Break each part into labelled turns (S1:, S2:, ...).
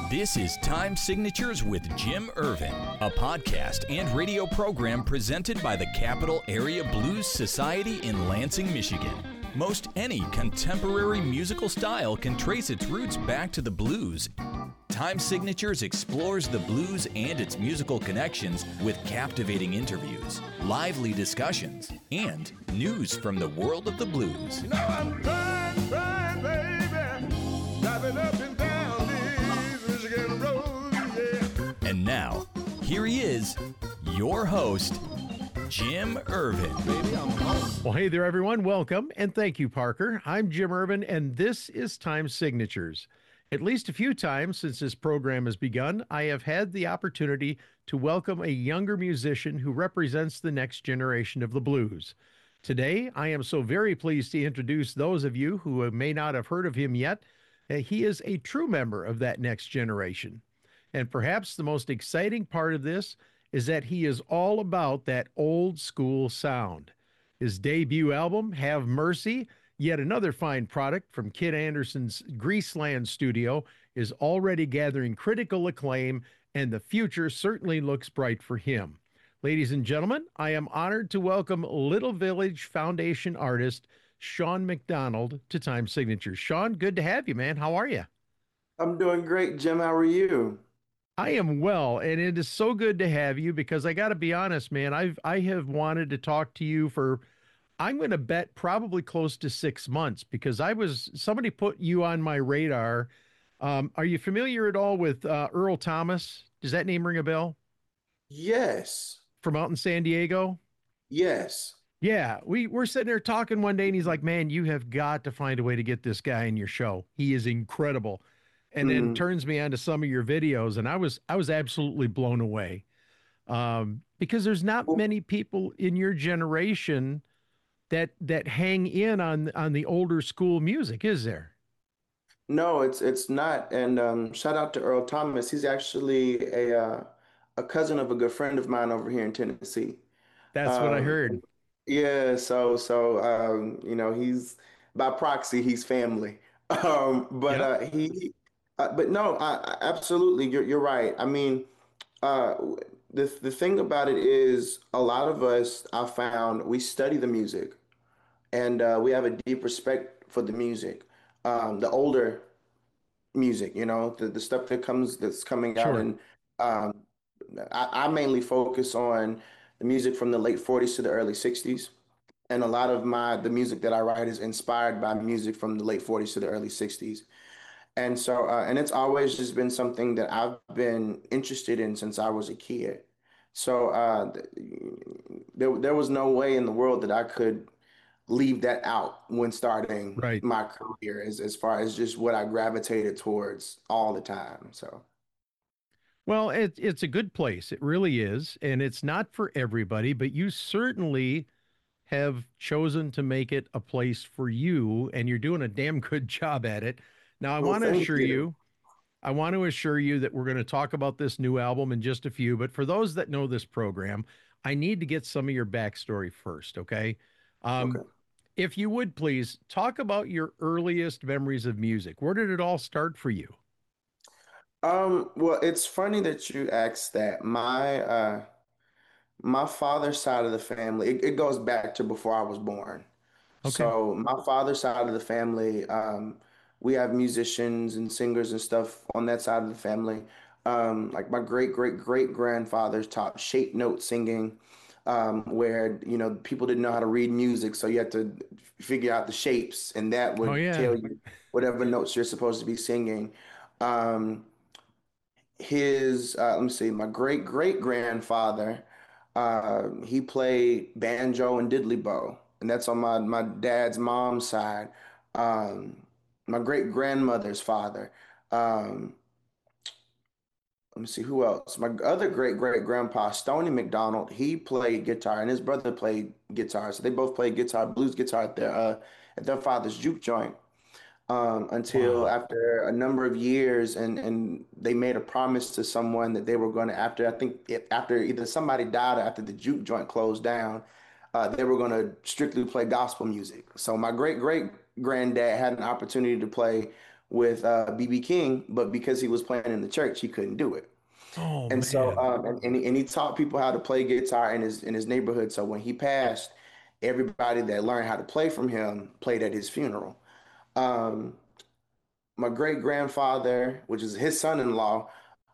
S1: This is Time Signatures with Jim Irvin, a podcast and radio program presented by the Capital Area Blues Society in Lansing, Michigan. Most any contemporary musical style can trace its roots back to the blues. Time Signatures explores the blues and its musical connections with captivating interviews, lively discussions, and news from the world of the blues.
S2: You know I'm crying, baby, driving up and down these Michigan roads, yeah.
S1: And now, here he is, your host, Jim Irvin.
S3: Well, hey there, everyone. Welcome, and thank you, Parker. I'm Jim Irvin, and this is Time Signatures. At least a few times since this program has begun, I have had the opportunity to welcome a younger musician who represents the next generation of the blues. Today, I am so very pleased to introduce those of you who may not have heard of him yet. He is a true member of that next generation. And perhaps the most exciting part of this is that he is all about that old school sound. His debut album, Have Mercy, yet another fine product from Kid Anderson's Greaseland studio, is already gathering critical acclaim, and the future certainly looks bright for him. Ladies and gentlemen, I am honored to welcome Little Village Foundation artist Sean McDonald to Time Signatures. Sean, good to have you, man. How are you?
S4: I'm doing great, Jim. How are you?
S3: I am well, and it is so good to have you because I got to be honest, man. I have wanted to talk to you for, I'm going to bet, probably close to 6 months because somebody put you on my radar. Are you familiar at all with Earl Thomas? Does that name ring a bell?
S4: Yes.
S3: From out in San Diego?
S4: Yes.
S3: Yeah, we're sitting there talking one day, and he's like, "Man, you have got to find a way to get this guy in your show. He is incredible." And then turns me on to some of your videos, and I was absolutely blown away because there's not many people in your generation that hang in on the older school music, is there?
S4: No, it's not. And shout out to Earl Thomas. He's actually a cousin of a good friend of mine over here in Tennessee.
S3: That's what I
S4: Um,
S3: heard.
S4: yeah, he's by proxy, he's family.
S3: Yep,
S4: But no, absolutely, you're right. I mean, uh, the thing about it is, a lot of us, I found, we study the music. And we have a deep respect for the music, the older music, the stuff that's coming out,
S3: sure.
S4: and um, I mainly focus on the music from the late 40s to the early 60s, and a lot of the music that I write is inspired by music from the late 40s to the early 60s. And and it's always just been something that I've been interested in since I was a kid. So there was no way in the world that I could leave that out when starting
S3: Right.
S4: my career as far as just what I gravitated towards all the time. So,
S3: Well, it's a good place. It really is, and it's not for everybody, but you certainly have chosen to make it a place for you, and you're doing a damn good job at it. Now,
S4: well, thank you.
S3: I want to assure you that we're going to talk about this new album in just a few, but for those that know this program, I need to get some of your backstory first, okay? Um,
S4: Okay.
S3: if you would please talk about your earliest memories of music. Where did it all start for you?
S4: Well, it's funny that you asked that. My father's side of the family, it goes back to before I was born.
S3: Okay.
S4: So my father's side of the family, we have musicians and singers and stuff on that side of the family. Like my great great great grandfathers taught shape note singing, where people didn't know how to read music, so you had to figure out the shapes, and that
S3: Oh
S4: would
S3: yeah.
S4: tell you whatever notes you're supposed to be singing. Um, let me see, my great great grandfather, he played banjo and diddley bow, and that's on my dad's mom's side. Um, my great grandmother's father. Um, Let me see who else. My other great great grandpa, Stoney McDonald, he played guitar, and his brother played guitar. So they both played guitar, blues guitar at their father's juke joint, until
S3: Wow.
S4: after a number of years, and they made a promise to someone that they were going to, after, I think after either somebody died or after the juke joint closed down, they were going to strictly play gospel music. So my great great granddad had an opportunity to play with BB King, but because he was playing in the church, he couldn't do it.
S3: Oh
S4: And so,
S3: man.
S4: and he taught people how to play guitar in his neighborhood. So when he passed, everybody that learned how to play from him played at his funeral. Um, my great grandfather, which is his son-in-law,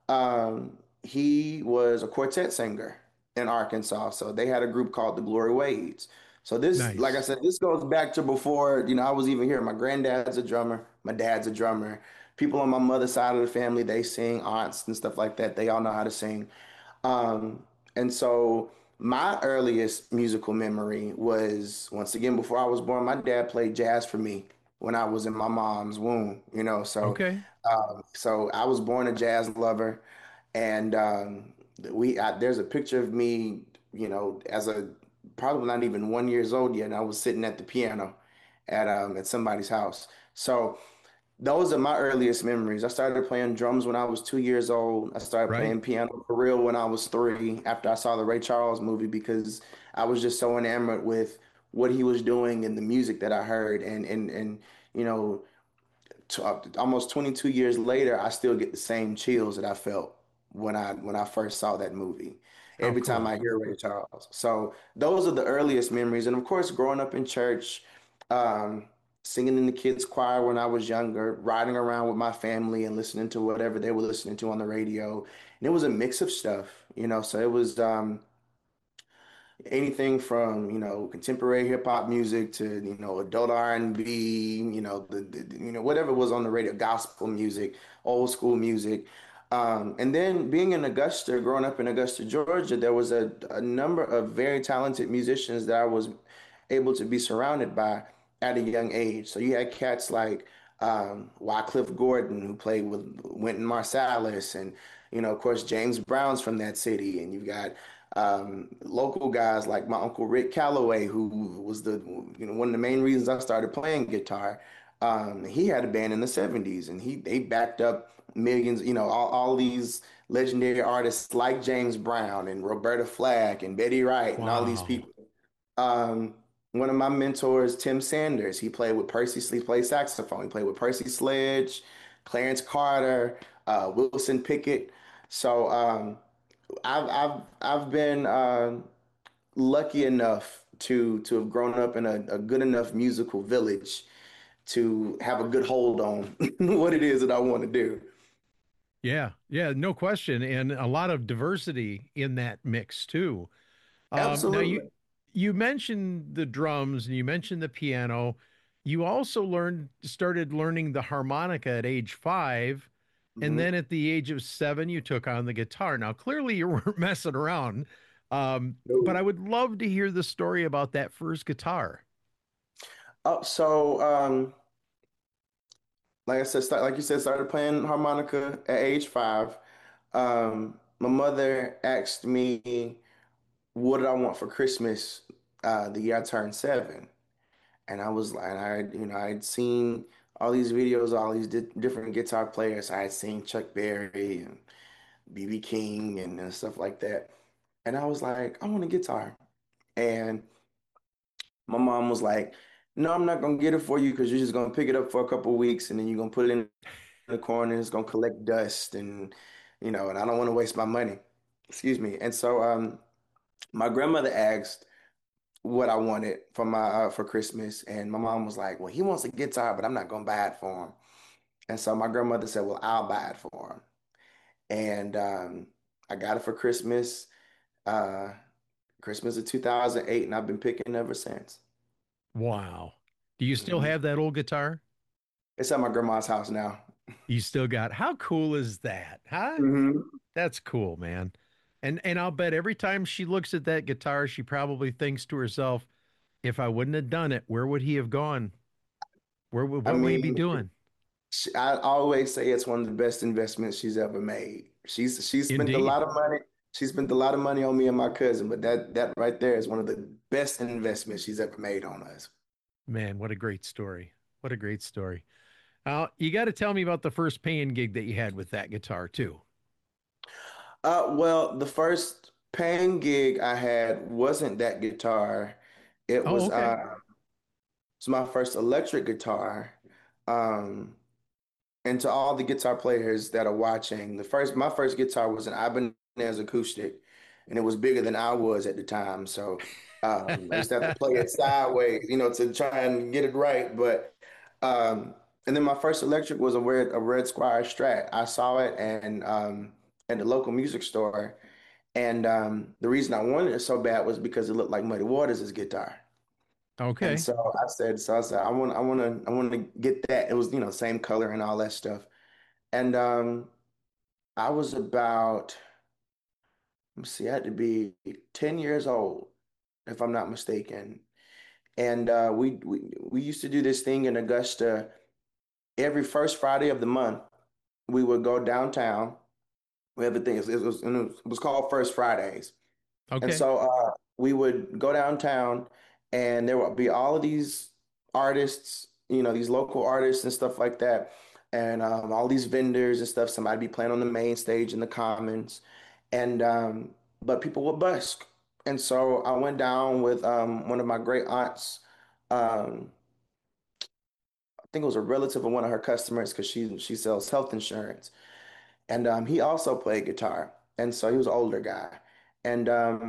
S4: he was a quartet singer in Arkansas. So they had a group called the Glory Wades. So this, like I
S3: Nice.
S4: said, this goes back to before, I was even here. My granddad's a drummer, my dad's a drummer. People on my mother's side of the family, they sing, aunts and stuff like that. They all know how to sing. Um, and so my earliest musical memory was once again before I was born. My dad played jazz for me when I was in my mom's womb, So,
S3: Okay.
S4: so I was born a jazz lover, and there's a picture of me, as a probably not even 1 years old yet, and I was sitting at the piano at somebody's house. So. Those are my earliest memories. I started playing drums when I was 2 years old. I started
S3: Right.
S4: playing piano for real when I was three after I saw the Ray Charles movie because I was just so enamored with what he was doing and the music that I heard. And you know, almost 22 years later, I still get the same chills that I felt when I first saw that movie.
S3: How
S4: Every time
S3: cool.
S4: I hear Ray Charles. So those are the earliest memories. And of course, growing up in church, um, singing in the kids' choir when I was younger, riding around with my family and listening to whatever they were listening to on the radio. And it was a mix of stuff. So it was anything from contemporary hip hop music to adult R&B, whatever was on the radio, gospel music, old school music. And then being in Augusta, growing up in Augusta, Georgia, there was a number of very talented musicians that I was able to be surrounded by at a young age. So you had cats like Wycliffe Gordon, who played with Wynton Marsalis, and of course, James Brown's from that city, and you've got local guys like my uncle Rick Calloway, who was one of the main reasons I started playing guitar. He had a band in the '70s, and they backed up millions, all these legendary artists like James Brown and Roberta Flack and Betty Wright and all these
S3: Wow.
S4: people. Um, One of my mentors, Tim Sanders, he played with he played saxophone. He played with Percy Sledge, Clarence Carter, Wilson Pickett. So I've been lucky enough to have grown up in a good enough musical village to have a good hold on what it is that I want to do.
S3: Yeah. Yeah, no question. And a lot of diversity in that mix too. Now
S4: Absolutely.
S3: you mentioned the drums and you mentioned the piano. You also started learning the harmonica at age 5, and
S4: Mhm.
S3: then at the age of 7, you took on the guitar. Now, clearly, you weren't messing around, but I would love to hear the story about that first guitar.
S4: So like I said, like you said, started playing harmonica at age 5. My mother asked me what did I want for Christmas the year I turned 7. And I was like, I had seen all these videos, all these different guitar players. I had seen Chuck Berry and BB King and stuff like that. And I was like, I want a guitar. And my mom was like, no, I'm not gonna get it for you because you're just gonna pick it up for a couple of weeks and then you're gonna put it in the corner. It's gonna collect dust and I don't want to waste my money. Excuse me. And so my grandmother asked what I wanted for Christmas, and my mom was like, "Well, he wants a guitar, but I'm not gonna buy it for him." And so my grandmother said, "Well, I'll buy it for him." And I got it for Christmas, uh, Christmas of 2008, and I've been picking ever since.
S3: Wow. Do you still
S4: Mhm.
S3: have that old guitar?
S4: It's at my grandma's house now.
S3: You still got, how cool is that? Huh?
S4: Hmm.
S3: That's cool, man. And I'll bet every time she looks at that guitar, she probably thinks to herself, if I wouldn't have done it, where would he have gone?
S4: I
S3: What would he be
S4: mean,
S3: doing?
S4: I always say it's one of the best investments she's ever made. She's spent a
S3: Indeed.
S4: lot of money. She spent a lot of money on me and my cousin, but that right there is one of the best investments she's ever made on us.
S3: Man, what a great story. What a great story. You got to tell me about the first paying gig that you had with that guitar, too.
S4: Well, the first paying gig I had wasn't that guitar. It
S3: Oh,
S4: was
S3: okay.
S4: it's my first electric guitar. Um, And to all the guitar players that are watching, my first guitar was an Ibanez acoustic, and it was bigger than I was at the time. So I used to have to play it sideways, to try and get it right. But and then my first electric was a Red Squire Strat. I saw it and at the local music store, and the reason I wanted it so bad was because it looked like Muddy Waters' guitar. And
S3: Okay.
S4: so I said, I want to get that. It was, same color and all that stuff. And I was about, let me see, I had to be 10 years old, if I'm not mistaken. And we used to do this thing in Augusta every first Friday of the month. We would go downtown. We have a thing. It was called First Fridays. And
S3: Okay.
S4: so we would go downtown, and there would be all of these artists, these local artists and stuff like that, and all these vendors and stuff. Somebody be playing on the main stage in the Commons, and but people would busk. And so I went down with one of my great aunts. Um, I think it was a relative of one of her customers because she sells health insurance, and he also played guitar, and so he was an older guy, and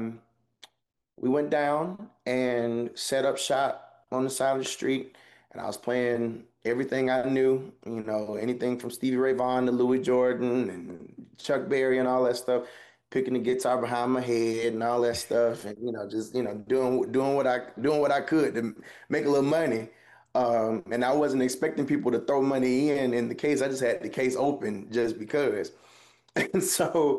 S4: we went down and set up shop on the side of the street, and I was playing everything I knew, anything from Stevie Ray Vaughan to Louis Jordan and Chuck Berry and all that stuff, picking the guitar behind my head and all that stuff, and just doing what I could to make a little money. And I wasn't expecting people to throw money in the case. I just had the case open just because. And so,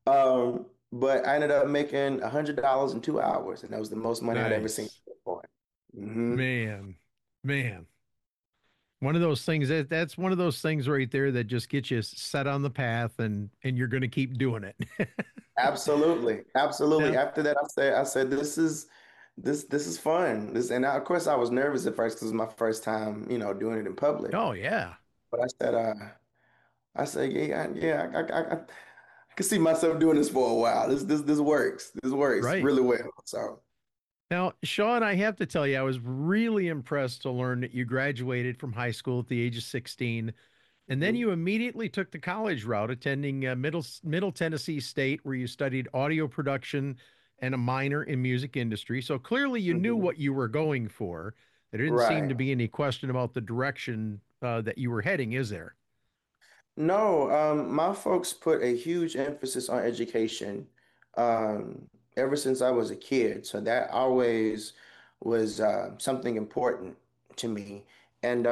S4: but I ended up making $100 in 2 hours, and that was the most money I'd ever seen
S3: Nice.
S4: at that point. Hmm.
S3: Man, man. One of those things that's one of those things right there that just gets you set on the path and you're going to keep doing it.
S4: Absolutely, absolutely.
S3: Now,
S4: After that, I said, this is fun. And of course, I was nervous at first because it was my first time, doing it in public.
S3: oh yeah,
S4: But I said, yeah, yeah, I can see myself doing this for a while. This works. This works
S3: right.
S4: really well. So.
S3: Now, Sean, I have to tell you, I was really impressed to learn that you graduated from high school at the age of 16, and then
S4: Mhm.
S3: you immediately took the college route, attending Middle Tennessee State, where you studied audio production and a minor in music industry. So clearly, you knew
S4: Mhm.
S3: what you were going for. There didn't seem
S4: Right.
S3: to be any question about the direction that you were heading, is there?
S4: No, my folks put a huge emphasis on education ever since I was a kid. So that always was something important to me. And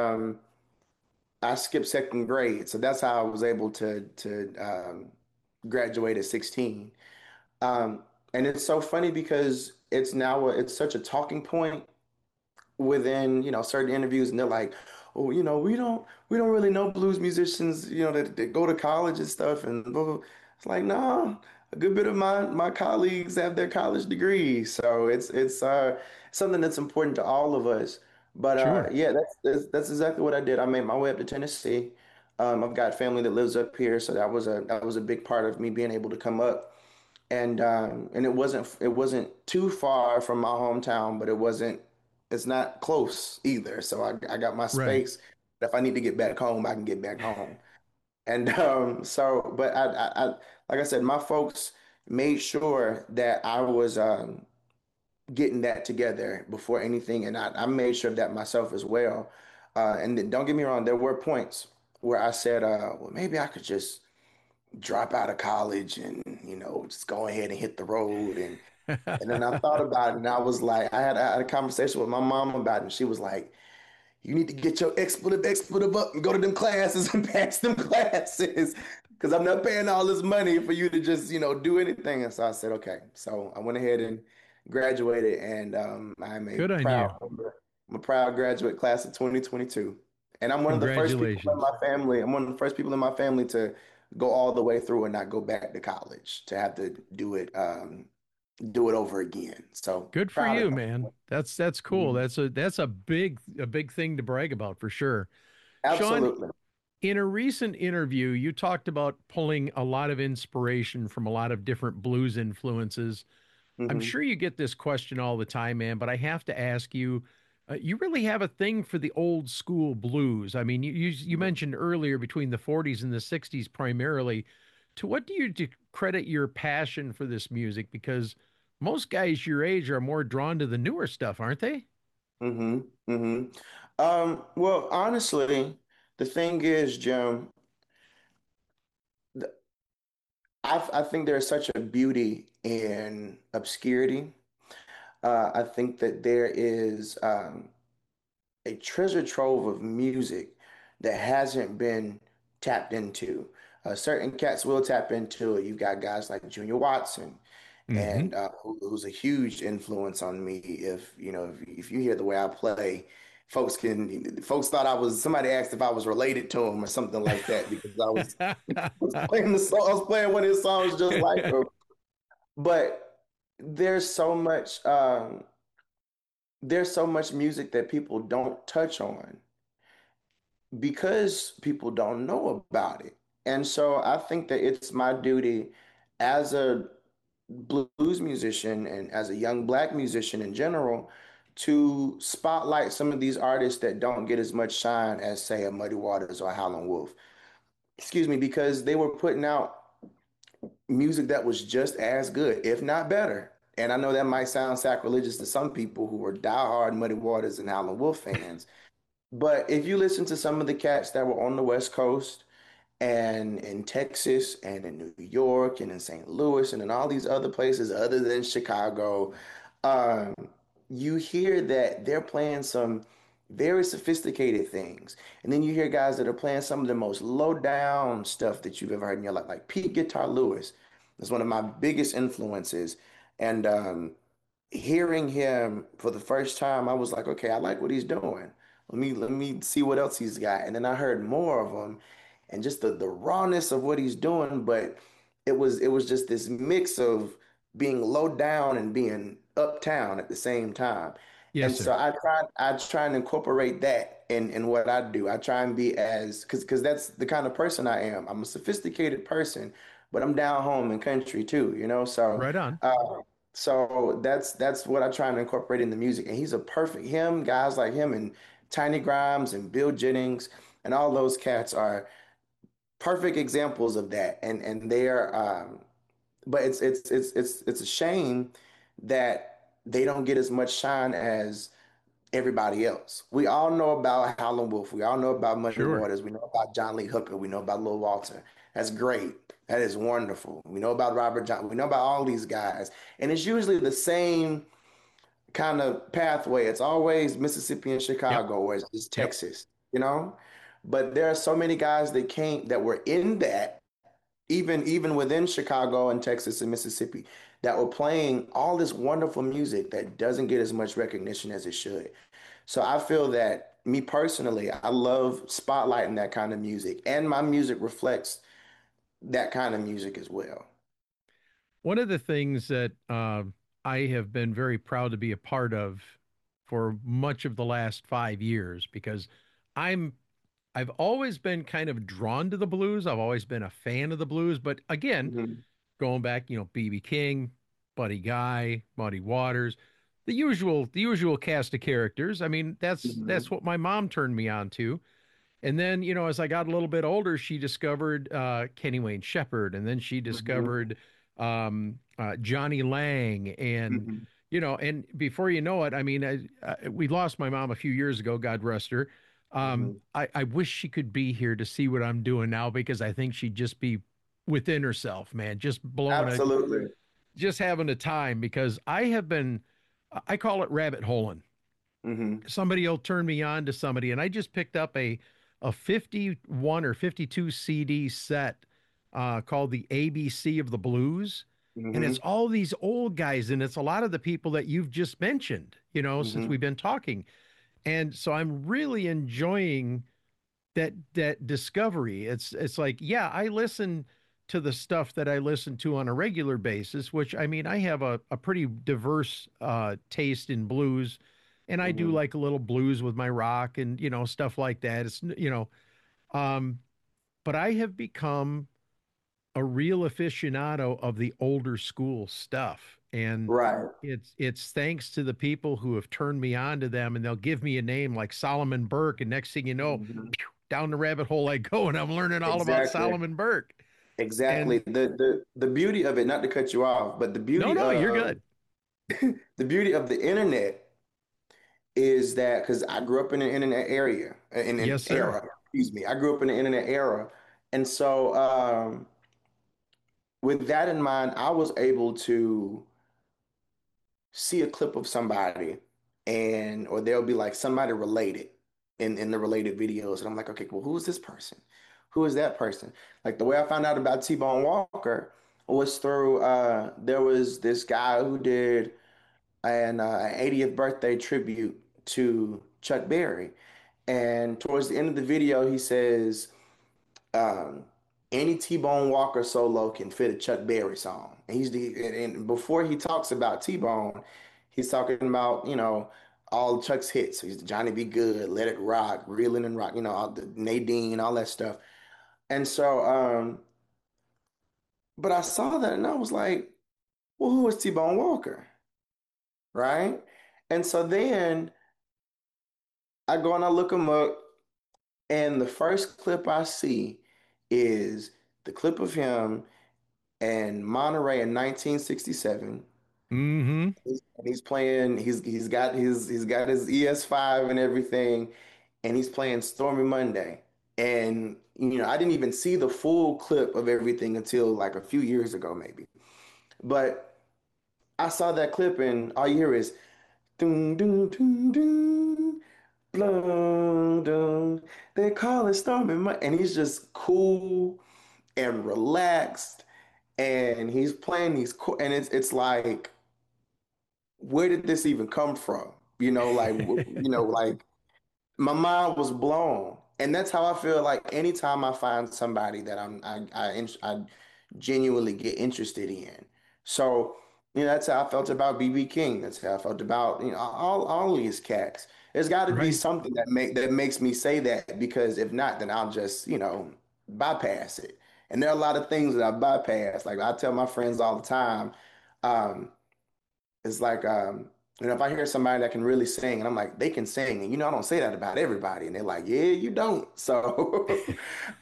S4: I skipped second grade, so that's how I was able to graduate at 16. Um, and it's so funny because it's such a talking point within certain interviews, and they're like, oh, we don't really know blues musicians, that go to college and stuff, and blah, blah. It's like, no, a good bit of my colleagues have their college degrees, so it's something that's important to all of us. But
S3: Sure.
S4: yeah, that's exactly what I did. I made my way up to Tennessee. I've got family that lives up here, so that was a big part of me being able to come up. And it wasn't too far from my hometown, but it's not close either. So I got my
S3: Right.
S4: space. If I need to get back home, I can get back home. And but like I said, my folks made sure that I was getting that together before anything, and I made sure of that myself as well. And then, don't get me wrong, there were points where I said, well, maybe I could just drop out of college and just go ahead and hit the road. And then I thought about it, and I was like, I had a conversation with my mom about it, and she was like, you need to get your expletive up and go to them classes and pass them classes because I'm not paying all this money for you to just do anything. And so I said, okay. So I went ahead and graduated, and
S3: Good on you.
S4: I'm a proud graduate class of 2022. And I'm one of the first people in
S3: Congratulations.
S4: my family. I'm one of the first people in my family to go all the way through and not go back to college, to have to do it over again. So
S3: Good for
S4: proud of
S3: you, man. That's cool.
S4: them.
S3: That's a big thing to brag about for sure. Sean,
S4: Absolutely.
S3: in a recent interview, you talked about pulling a lot of inspiration from a lot of different blues influences. I'm
S4: Hmm.
S3: sure you get this question all the time, man, but I have to ask you, You really have a thing for the old school blues. I mean, you mentioned earlier between the 40s and the 60s primarily. To what do you credit your passion for this music? Because most guys your age are more drawn to the newer stuff, aren't they?
S4: Mm-hmm. Mm-hmm. Well, honestly, the thing is, Jim, th- I think there's such a beauty in obscurity. I think that there is a treasure trove of music that hasn't been tapped into. Certain cats will tap into it. You've got guys like Junior Watson,
S3: Hmm.
S4: and who's a huge influence on me. If if you hear the way I play, folks thought I was somebody asked if I was related to him or something like that because was playing the song, I was playing one of his songs just like him. But there's so much there's so much music that people don't touch on because people don't know about it. And so I think that it's my duty as a blues musician and as a young black musician in general to spotlight some of these artists that don't get as much shine as, say, a Muddy Waters or a Howlin' Wolf. Excuse me, because they were putting out music that was just as good, if not better. And I know that might sound sacrilegious to some people who are diehard Muddy Waters and Howlin' Wolf fans. But if you listen to some of the cats that were on the West Coast and in Texas and in New York and in St. Louis and in all these other places other than Chicago, um, you hear that they're playing some very sophisticated things. And then you hear guys that are playing some of the most low down stuff that you've ever heard in your life, like Pete Guitar Lewis is one of my biggest influences. And hearing him for the first time, I was like, okay, I like what he's doing. Let me see what else he's got. And then I heard more of him and just the rawness of what he's doing, but it was just this mix of being low down and being uptown at the same time.
S3: Yes,
S4: And so
S3: sir.
S4: I try and incorporate that in what I do. I try and be as because that's the kind of person I am. I'm a sophisticated person, but I'm down home in country too, you know? So
S3: Right on.
S4: uh, that's what I try and incorporate in the music. And he's a perfect him, guys like him and Tiny Grimes and Bill Jennings and all those cats are perfect examples of that. And they're but it's a shame that they don't get as much shine as everybody else. We all know about Howlin' Wolf. We all know about Muddy
S3: Sure.
S4: Waters. We know about John Lee Hooker. We know about Lil Walter. That's great. That is wonderful. We know about Robert John. We know about all these guys. And it's usually the same kind of pathway. It's always Mississippi and
S3: Yep.
S4: Chicago, or it's
S3: Yep.
S4: Texas, you know? But there are so many guys that came that were in that, even within Chicago and Texas and Mississippi, that were playing all this wonderful music that doesn't get as much recognition as it should. So I feel that me personally, I love spotlighting that kind of music, and my music reflects that kind of music as well.
S3: One of the things that I have been very proud to be a part of for much of the last 5 years, because I'm I've always been kind of drawn to the blues. I've always been a fan of the blues, but again,
S4: Hmm.
S3: going back, BB King, Buddy Guy, Muddy Waters, the usual cast of characters. I mean, that's
S4: Hmm.
S3: what my mom turned me on to. And then, as I got a little bit older, she discovered Kenny Wayne Shepherd, and then she
S4: Hmm.
S3: discovered Johnny Lang, and
S4: Hmm.
S3: and before you know it, I mean, we lost my mom a few years ago, God rest her.
S4: Hmm.
S3: I wish she could be here to see what I'm doing now because I think she'd just be within herself, man,
S4: Absolutely.
S3: just having a time because I call it rabbit holing.
S4: Hmm.
S3: Somebody will turn me on to somebody, and I just picked up a 51 or 52 CD set called the ABC of the Blues. And it's
S4: Hmm.
S3: all these old guys, and it's a lot of the people that you've just mentioned, since
S4: Hmm.
S3: we've been talking. And so I'm really enjoying that discovery. It's like, yeah, I listen to the stuff that I listen to on a regular basis, which I mean, I have a pretty diverse taste in blues, and I do
S4: Hmm.
S3: like a little blues with my rock and stuff like that. It's um, but I have become a real aficionado of the older school stuff. And
S4: Right.
S3: it's thanks to the people who have turned me on to them, and they'll give me a name like Solomon Burke, and next thing you know,
S4: Mhm.
S3: down the rabbit hole I go, and I'm learning all about
S4: Exactly.
S3: Solomon Burke.
S4: Exactly.
S3: And
S4: The beauty of it, not to cut you off, but
S3: no, no, you're good.
S4: the beauty of the internet is that because I grew up in an internet area, in an
S3: Yes, sir.
S4: era, excuse me. I grew up in the internet era. And so with that in mind, I was able to see a clip of somebody and or there'll be like somebody related in the related videos. And I'm like, okay, well, who is this person? Who is that person? Like the way I found out about T-Bone Walker was through there was this guy who did an 80th birthday tribute to Chuck Berry. And towards the end of the video, he says, um, any T-Bone Walker solo can fit a Chuck Berry song. And and before he talks about T-Bone, he's talking about, all Chuck's hits. He's Johnny Be Good, Let It Rock, Reelin' and Rock, all the Nadine, all that stuff. And so, but I saw that and I was like, well, who is T-Bone Walker? Right? And so then I go and I look him up, and the first clip I see is the clip of him in Monterey in 1967.
S3: Mm-hmm.
S4: And he's playing, he's got his ES5 and everything, and he's playing Stormy Monday. And I didn't even see the full clip of everything until like a few years ago, maybe. But I saw that clip, and all you hear is doom doom doom doom, blum dum. They call it Stormy Monday, and he's just cool and relaxed, and he's playing these cool, and it's like, where did this even come from? Like my mind was blown. And that's how I feel like anytime I find somebody that I genuinely get interested in. So, that's how I felt about BB King. That's how I felt about, all these cats. There's got to be
S3: Right.
S4: something that makes me say that, because if not, then I'll just, bypass it. And there are a lot of things that I bypass. Like I tell my friends all the time, um, it's like, if I hear somebody that can really sing, and I'm like, they can sing, and I don't say that about everybody, and they're like, yeah, you don't. So,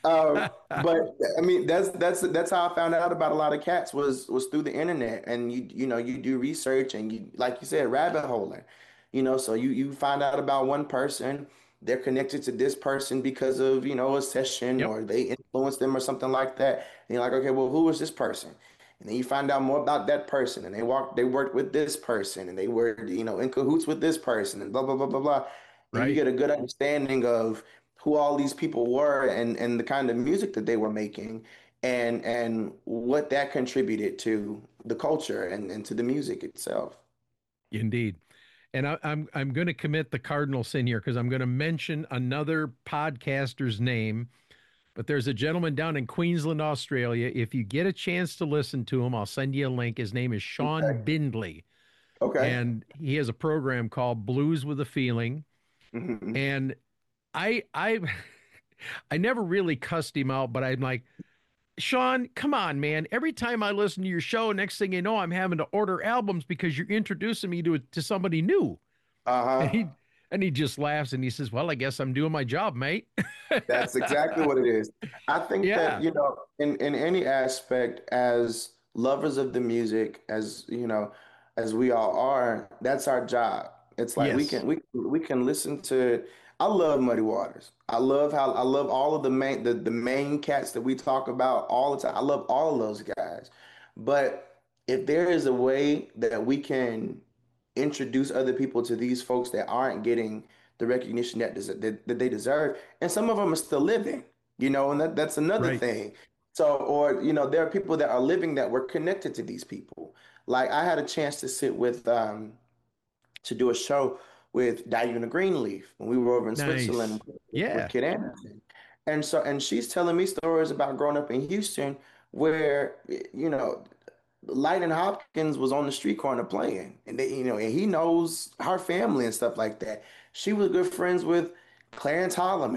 S4: but I mean, that's how I found out about a lot of cats was through the internet, and you do research, and you, like you said, rabbit holing, so you find out about one person, they're connected to this person because of a session,
S3: Yep.
S4: or they influenced them or something like that, and you're like, okay, well, who is this person? And then you find out more about that person, and they worked with this person, and they were, in cahoots with this person, and blah blah blah blah blah. And you
S3: Right.
S4: get a good understanding of who all these people were, and the kind of music that they were making, and what that contributed to the culture, and to the music itself.
S3: Indeed. And I'm going to commit the cardinal sin here because I'm going to mention another podcaster's name. But there's a gentleman down in Queensland, Australia. If you get a chance to listen to him, I'll send you a link. His name is Sean
S4: Okay.
S3: Bindley,
S4: Okay.
S3: and he has a program called Blues with a Feeling.
S4: Mhm.
S3: And I I never really cussed him out, but I'm like, Sean, come on, man. Every time I listen to your show, next thing you know, I'm having to order albums because you're introducing me to somebody new. And
S4: Uh-huh.
S3: he just laughs and he says, "Well, I guess I'm doing my job, mate."
S4: That's exactly what it is. I think that,
S3: Yeah.
S4: in any aspect, as lovers of the music, as we all are, that's our job. It's like
S3: Yes.
S4: we can listen to. I love Muddy Waters. I love all of the main cats that we talk about all the time. I love all of those guys. But if there is a way that we can introduce other people to these folks that aren't getting the recognition that they deserve, and some of them are still living, and that's another
S3: Right.
S4: thing. So, or there are people that are living that were connected to these people. Like I had a chance to sit with to do a show with Diana Greenleaf when we were over in
S3: Nice.
S4: Switzerland with
S3: Yeah.
S4: Kid Anderson. And she's telling me stories about growing up in Houston where, Lightning Hopkins was on the street corner playing, and and he knows her family and stuff like that. She was good friends with Clarence Holloman,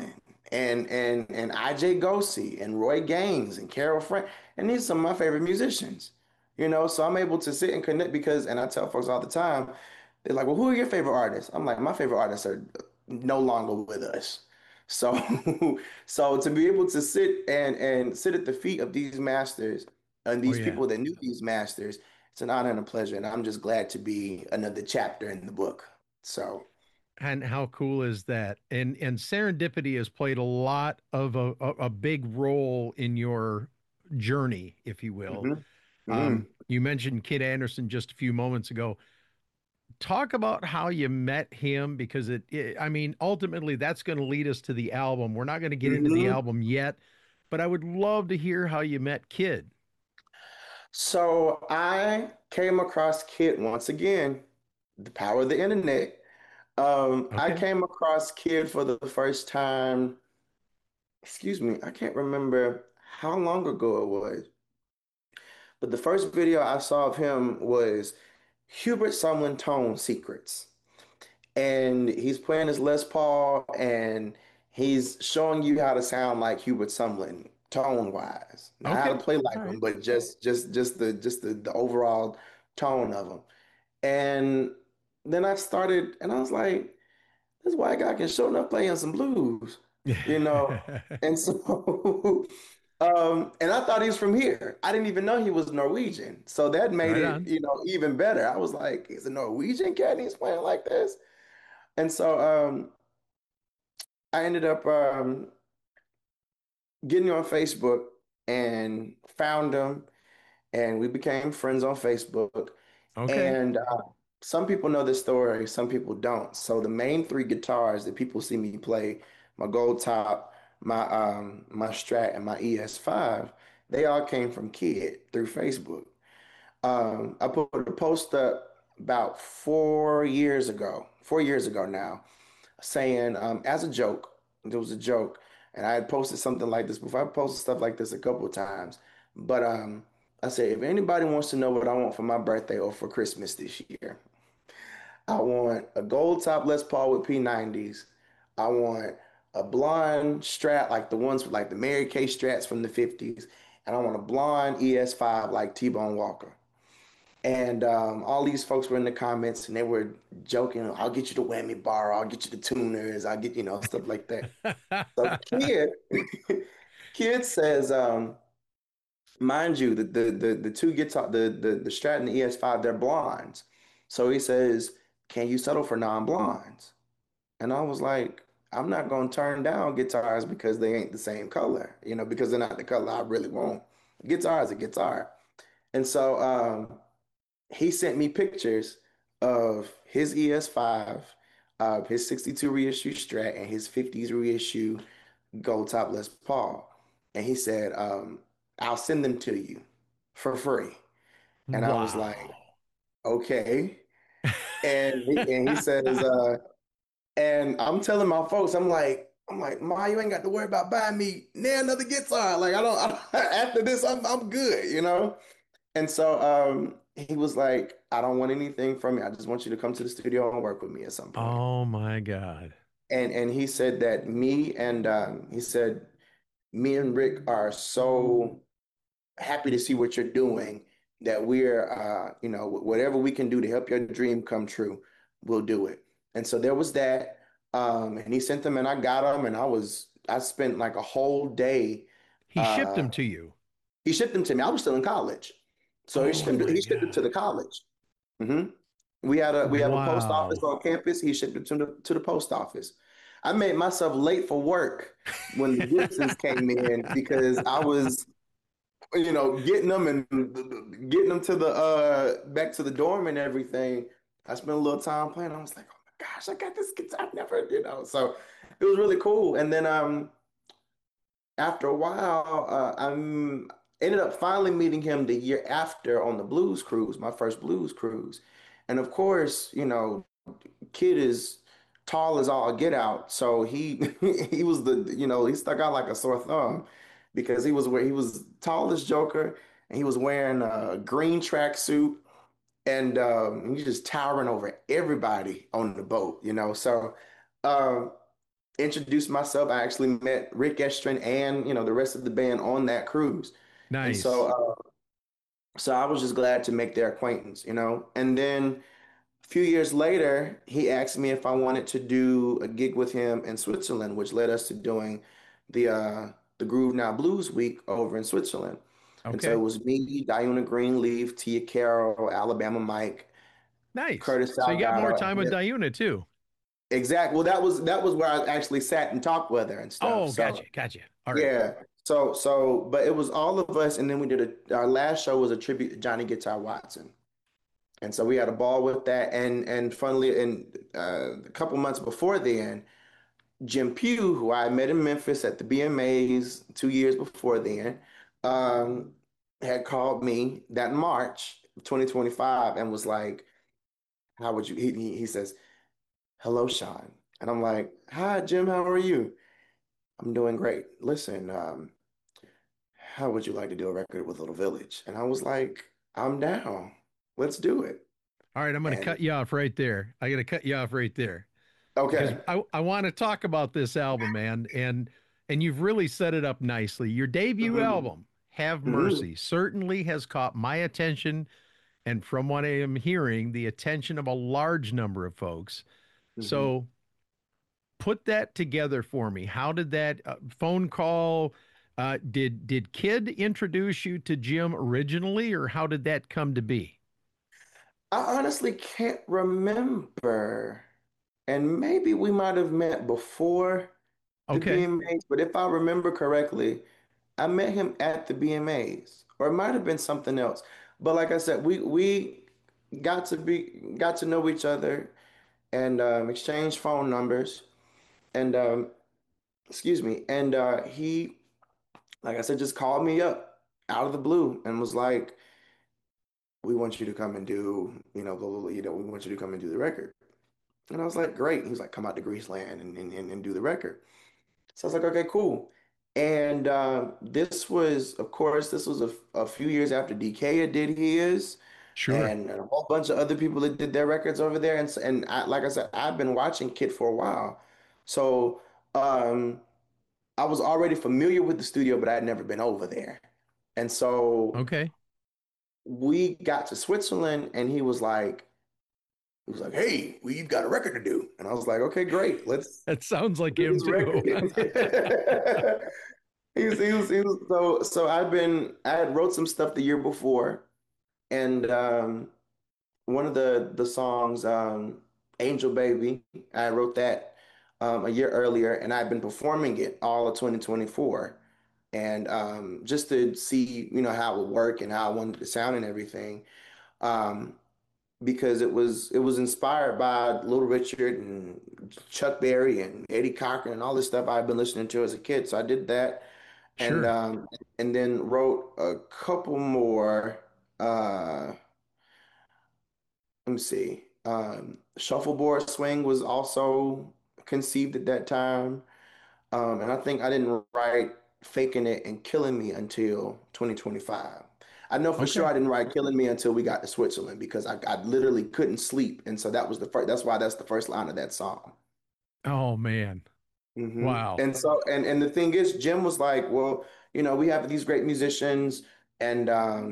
S4: and IJ Gosi and Roy Gaines and Carol Frank. And these are some of my favorite musicians. So I'm able to sit and connect because, and I tell folks all the time, they're like, well, who are your favorite artists? I'm like, my favorite artists are no longer with us. So so to be able to sit and sit at the feet of these masters and
S3: Oh
S4: these
S3: yeah.
S4: people that knew these masters, it's an honor and a pleasure. And I'm just glad to be another chapter in the book. So
S3: And how cool is that? And serendipity has played a lot of a big role in your journey, if you will.
S4: mhm, mhm.
S3: You mentioned Kid Anderson just a few moments ago. Talk about how you met him because I mean, ultimately that's going to lead us to the album. We're not going to get into the
S4: Mhm.
S3: album yet, but I would love to hear how you met Kid.
S4: So I came across Kid once again, the power of the internet. I
S3: Okay.
S4: came across Kid for the first time, excuse me, I can't remember how long ago it was, but the first video I saw of him was Hubert Sumlin Tone Secrets. And he's playing his Les Paul and he's showing you how to sound like Hubert Sumlin tone wise. Not how to
S3: Okay.
S4: play
S3: All
S4: like him,
S3: right.
S4: but just the overall tone of him. And then I started and I was like, this white guy can show enough playing some blues, you know. And so and I thought he was from here. I didn't even know he was Norwegian. So that made
S3: Right
S4: it,
S3: on.
S4: even better. I was like, he's a Norwegian cat and he's playing like this. And so I ended up getting on Facebook and found him, and we became friends on Facebook.
S3: Okay.
S4: And some people know this story, some people don't. So the main three guitars that people see me play, my Gold Top, my Strat, and my ES5, they all came from Kid through Facebook. I put a post up about 4 years ago, 4 years ago now, saying, as a joke, there was a joke, and I had posted something like this before. I posted stuff like this a couple of times, but I said, if anybody wants to know what I want for my birthday or for Christmas this year, I want a gold top Les Paul with P90s. I want a blonde Strat like the ones with like the Mary Kay Strats from the 50s, and I want a blonde ES5 like T-Bone Walker. And all these folks were in the comments and they were joking, I'll get you the whammy bar, I'll get you the tuners, I'll get, stuff like that. So kid says, mind you, the two guitar, the Strat and the ES5, they're blondes. So he says, can you settle for non-blondes? And I was like, I'm not gonna turn down guitars because they ain't the same color, because they're not the color I really want. Guitar is a guitar. And so he sent me pictures of his ES5, his 62 reissue Strat, and his 50s reissue Gold Top Les Paul. And he said, I'll send them to you for free. And I was like,
S3: Wow.
S4: okay. And he says, and I'm telling my folks, I'm like, Ma, you ain't got to worry about buying me now another guitar. Like after this, I'm good. And so he was like, I don't want anything from you. I just want you to come to the studio and work with me at some point.
S3: Oh my God.
S4: And he said that he said me and Rick are so happy to see what you're doing that we're whatever we can do to help your dream come true, we'll do it. And so there was that. And he sent them and I got them and I spent like a whole day.
S3: He shipped
S4: uh
S3: them to you.
S4: he shipped them to me. I was still in college. So he
S3: Oh
S4: shipped
S3: my
S4: he shipped it to
S3: God.
S4: the college. hmm we have a post office
S3: Wow.
S4: on campus. He shipped it to the post office. I made myself late for work when the Gibsons came in because I was, getting them and getting them to the back to the dorm and everything. I spent a little time playing. I was like, oh my gosh, I got this guitar. I've never. So it was really cool. And then after a while, I'm ended up finally meeting him the year after on the blues cruise, my first blues cruise. And of course, kid is tall as all get out. So he he was he stuck out like a sore thumb because he was tall as Joker and he was wearing a green tracksuit and he was just towering over everybody on the boat. So um introduced myself. I actually met Rick Estrin and the rest of the band on that cruise, and so
S3: Nice.
S4: so I was just glad to make their acquaintance. And then a few years later, he asked me if I wanted to do a gig with him in Switzerland, which led us to doing the Groove Now Blues Week over in Switzerland. And so it
S3: Okay.
S4: was me, Diana Greenleaf, Tia Carroll, Alabama Mike,
S3: Nice.
S4: Curtis
S3: So you got more
S4: Salgado.
S3: time with Diuna too.
S4: Exactly. Well, that was where I actually sat and talked with her and stuff.
S3: Oh,
S4: So
S3: gotcha. Gotcha. All right.
S4: yeah. But it was all of us, and then we did our last show was a tribute to Johnny Guitar Watson. And so we had a ball with that. And funnily, and a couple months before then, Jim Pugh, who I met in Memphis at the BMAs 2 years before then, um, had called me that March of 2025 and was like, "How would you?" He says, "Hello, Sean," and I'm like, "Hi, Jim. How are you?" "I'm doing great. Listen, how would you like to do a record with Little Village?" And I was like, "I'm down. Let's do it."
S3: All right. I'm going to
S4: And
S3: cut you off right there. I got to cut you off right there because
S4: okay.
S3: I want to talk about this album, man. And you've really set it up nicely. Your debut
S4: Mhm.
S3: album, Have
S4: Mhm.
S3: Mercy, certainly has caught my attention. And from what I am hearing, the attention of a large number of folks.
S4: Mhm.
S3: So put that together for me. How did that phone call? Did Kid introduce you to Jim originally, or how did that come to be?
S4: I honestly can't remember. And maybe we might have met before the
S3: Okay,
S4: BMAs, but if I remember correctly, I met him at the BMAs, or it might have been something else. But like I said, we got to know each other and exchanged phone numbers. And excuse me, and he, like I said, just called me up out of the blue and was like, "We want you to come and do, blah, blah, blah, we want you to come and do the record." And I was like, "Great." He was like, "Come out to Greaseland and do the record." So I was like, "Okay, cool." And of course, this was a few years after DK did his,
S3: sure.
S4: and a whole bunch of other people that did their records over there. Like I said, I've been watching Kid for a while. So um, I was already familiar with the studio, but I had never been over there. And so
S3: Okay.
S4: we got to Switzerland, and he was like, "Hey, we've got a record to do." And I was like, "Okay, great. Let's
S3: That sounds like
S4: do
S3: him
S4: this
S3: too.
S4: record." So I had wrote some stuff the year before, and one of the songs, Angel Baby, I wrote that a year earlier, and I've been performing it all of 2024. And just to see, how it would work and how I wanted it to sound and everything. Um, because it was inspired by Little Richard and Chuck Berry and Eddie Cochran and all this stuff I've been listening to as a kid. So I did that, and
S3: Sure.
S4: then wrote a couple more. Let me see. Shuffleboard Swing was also conceived at that time, and I think I didn't write Faking It and Killing Me until 2025. I know for sure
S3: Okay.
S4: I didn't write Killing Me until we got to Switzerland because I literally couldn't sleep. And so that was the first, that's why that's the first line of that song.
S3: Oh man. Wow.
S4: And the thing is, Jim was like, "Well, we have these great musicians, and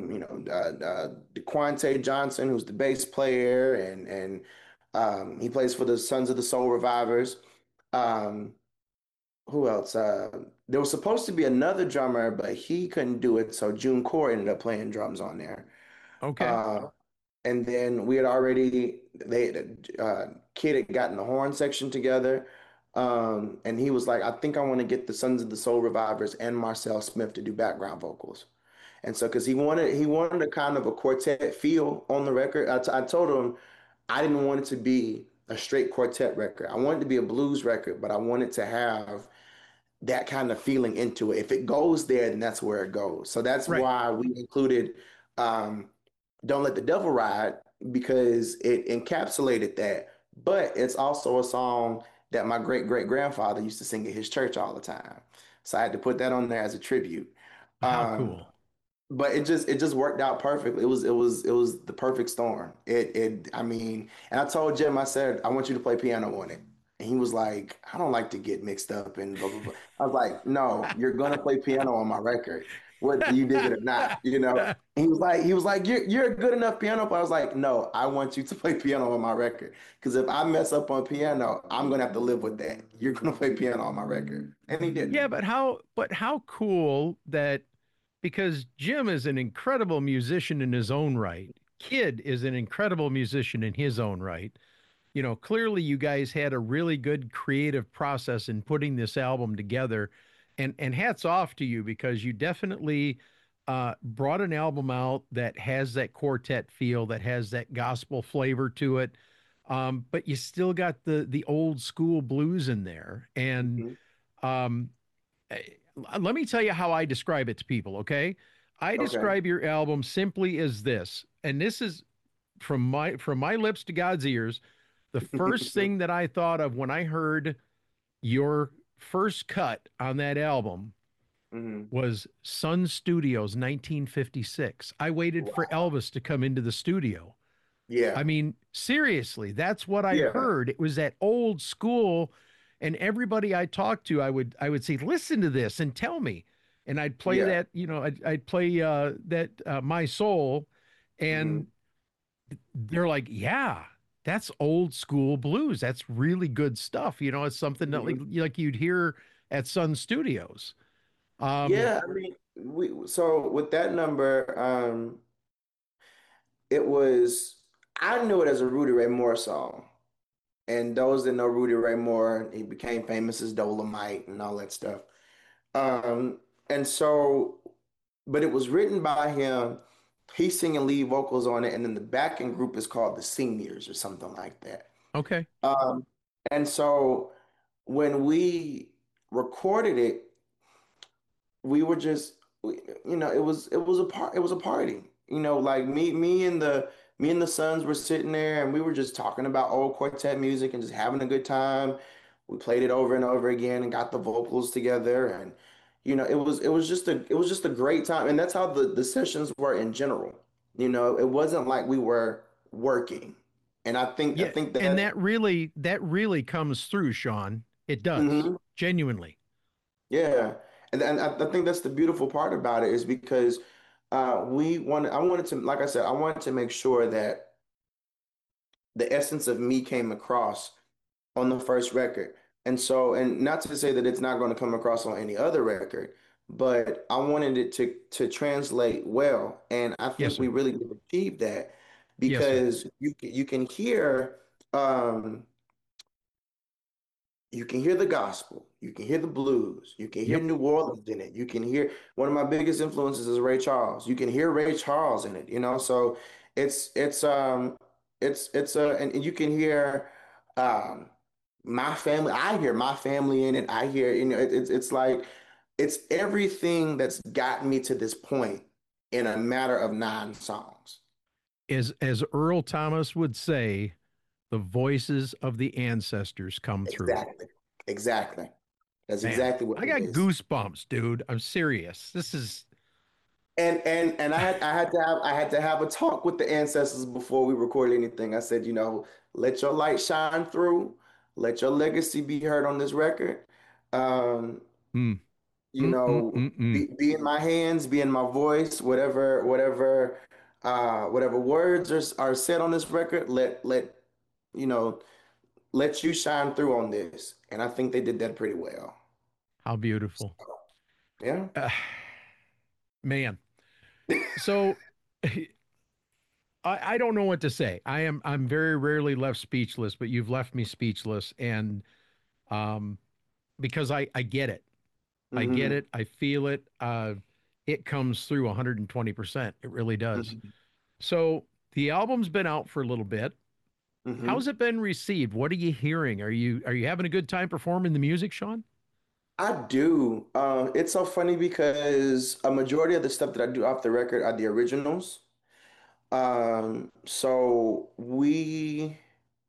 S4: DeQuante Johnson, who's the bass player, and he plays for the Sons of the Soul Revivers. Um, who else? There was supposed to be another drummer, but he couldn't do it, so June Core ended up playing drums on there.
S3: Okay.
S4: Uh, and then we had already Kid had gotten the horn section together. And he was like, "I think I want to get the Sons of the Soul Revivers and Marcel Smith to do background vocals." And so because he wanted a kind of a quartet feel on the record. I told him I didn't want it to be a straight quartet record. I wanted it to be a blues record, but I wanted to have that kind of feeling into it. If it goes there, then that's where it goes. So that's
S3: Right.
S4: why we included um, Don't Let the Devil Ride, because it encapsulated that. But it's also a song that my great great grandfather used to sing at his church all the time. So I had to put that on there as a tribute.
S3: How
S4: Um,
S3: cool.
S4: but it just worked out perfectly. It was the perfect storm. I mean, and I told Jim, I said, "I want you to play piano on it." And he was like, I don't like to get mixed up and blah blah blah. I was like, no, you're gonna play piano on my record, whether you dig it or not, you know. And he was like, you're a good enough piano player. I was like, no, I want you to play piano on my record. Because if I mess up on piano, I'm gonna have to live with that. You're gonna play piano on my record. And he
S3: Yeah,
S4: didn't.
S3: but how cool that, because Jim is an incredible musician in his own right. Kid is an incredible musician in his own right. Clearly you guys had a really good creative process in putting this album together, and hats off to you because you definitely brought an album out that has that quartet feel, that has that gospel flavor to it, but you still got the old school blues in there. And
S4: Mhm.
S3: um, eh, let me tell you how I describe it to people. Okay, I
S4: Okay.
S3: describe your album simply as this, and this is from my lips to God's ears. The first thing that I thought of when I heard your first cut on that album
S4: Hmm.
S3: was Sun Studios 1956. I waited for
S4: Wow.
S3: Elvis to come into the studio. I
S4: Yeah.
S3: mean, seriously, that's what I
S4: Yeah.
S3: heard. It was that old school, and everybody I talked to, I would say, listen to this and tell me. And I'd play
S4: Yeah.
S3: that, I'd play that My Soul,
S4: Hmm.
S3: and they're like, yeah, that's old school blues. That's really good stuff. It's something that
S4: Hmm.
S3: like you'd hear at Sun Studios. Um,
S4: Yeah. I mean, so with that number, it was I knew it as a Rudy Ray Moore song. And those that know Rudy Ray Moore, he became famous as Dolomite and all that stuff. Um, and so, but it was written by him. He's singing lead vocals on it, and then the backing group is called the Seniors or something like that.
S3: okay.
S4: Um, and so when we recorded it, we were just it was a party, like me and the sons were sitting there and we were just talking about old quartet music and just having a good time. We played it over and over again and got the vocals together, and it was just a great time, and that's how the sessions were in general. It wasn't like we were working, and I think I
S3: Yeah.
S4: think
S3: And
S4: that.
S3: that really comes through, Sean. It does.
S4: Mhm.
S3: Genuinely.
S4: Yeah, and I think that's the beautiful part about it is because I wanted to, like I said, I wanted to make sure that the essence of me came across on the first record. And so, and not to say that it's not going to come across on any other record, but I wanted it to translate well. And I
S3: Yes,
S4: think we
S3: sir.
S4: really did achieve that
S3: Yes, sir.
S4: because you can hear um you can hear the gospel, you can hear the blues, you can hear
S3: Yep.
S4: New Orleans in it. You can hear one of my biggest influences is Ray Charles. You can hear Ray Charles in it. So it's and you can hear um my family. I hear my family in it. I hear, it's like it's everything that's gotten me to this point in a matter of 9 songs.
S3: As Earl Thomas would say, the voices of the ancestors come through.
S4: Exactly. Exactly. That's
S3: Man,
S4: exactly what
S3: I
S4: it
S3: got
S4: is.
S3: goosebumps, dude. I'm serious. This is
S4: And I had to have a talk with the ancestors before we recorded anything. I said, let your light shine through, let your legacy be heard on this record. Um,
S3: mm, mm.
S4: be in my hands, be in my voice, whatever words are said on this record, you know, let you shine through on this. And I think they did that pretty well.
S3: How beautiful.
S4: Yeah.
S3: Uh, man. So I don't know what to say. I'm very rarely left speechless, but you've left me speechless, and um because I get it. I get
S4: Hmm.
S3: it. I feel it. It comes through 120%. It really does.
S4: Hmm.
S3: So the album's been out for a little bit. How's
S4: Hmm.
S3: it been received? What are you hearing? Are you having a good time performing the music, Sean?
S4: I do. It's so funny because a majority of the stuff that I do off the record are the originals. So we